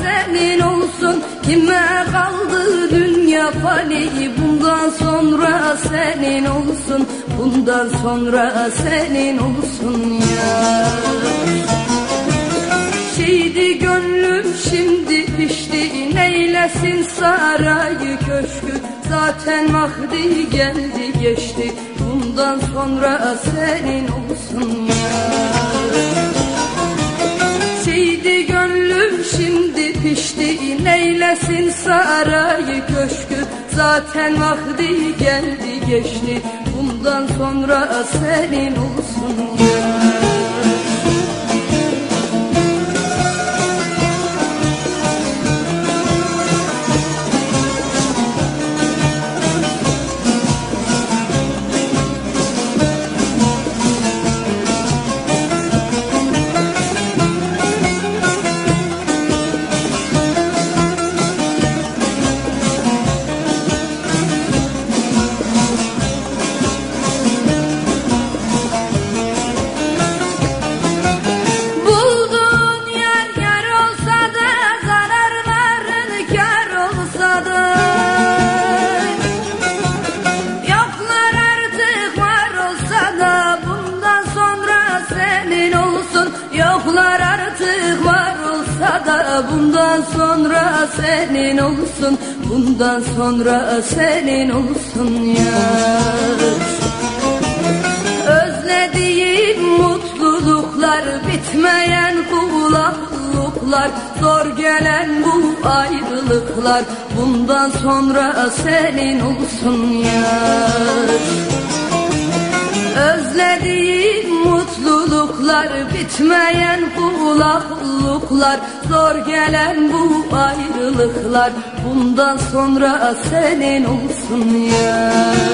senin olsun. Kime kaldı dünya fani, bundan sonra senin olsun. Bundan sonra senin olsun ya. Şeydi gönlüm şimdi pişti, neylesin sarayı köşkü. Zaten vakti geldi geçti, bundan sonra senin olsun ya. Şeydi gönlüm şimdi pişti, neylesin sarayı köşkü. Zaten vakti geldi geçti, bundan sonra senin olsun ya. Yoklar artık var olsa da bundan sonra senin olsun. Bundan sonra senin olsun ya. Özlediğim mutluluklar, bitmeyen kulaklıklar, zor gelen bu ayrılıklar, bundan sonra senin olsun ya. Özlediğim mutluluklar, bitmeyen kulaklıklar, zor gelen bu ayrılıklar, bundan sonra senin olsun ya.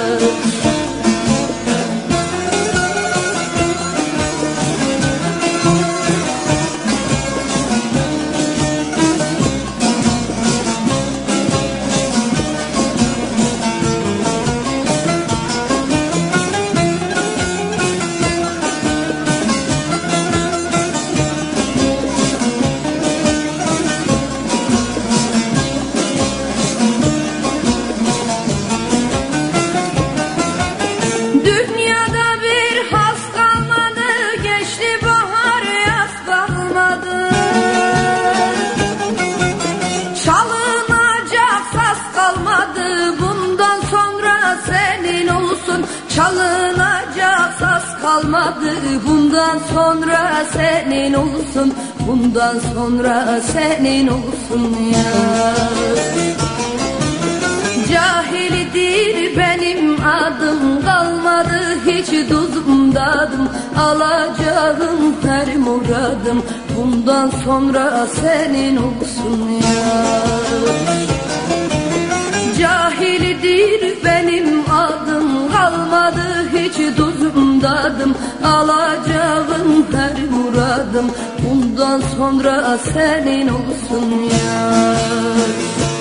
Dünyada bir has kalmadı, geçti bahar yaz kalmadı. Çalınacak saz kalmadı, bundan sonra senin olsun. Çalınacak saz kalmadı, bundan sonra senin olsun. Bundan sonra senin olsun ya. Cahilidir benim adım, kalmadı hiç tuzum dadım. Alacağım her muradım, bundan sonra senin olsun ya. Cahilidir benim adım, kalmadı hiç tuzum dadım. Alacağım her muradım, bundan sonra senin olsun ya.